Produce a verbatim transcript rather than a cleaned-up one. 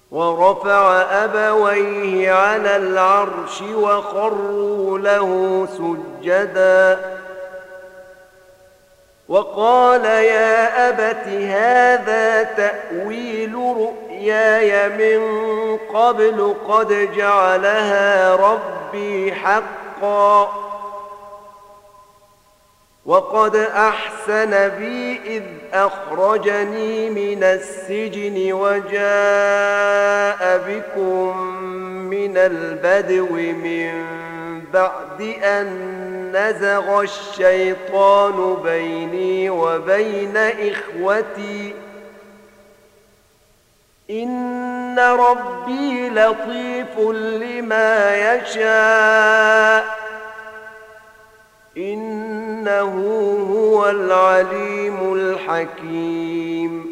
ورفع أبويه على العرش وخروا له سجدا وقال يا أبت هذا تأويل رؤياي من قبل قد جعلها ربي حقا وقد أحسن بي إذ أخرجني من السجن وجاء بكم من البدو من بعد أن نزغ الشيطان بيني وبين إخوتي إن ربي لطيف لما يشاء إنه هو العليم الحكيم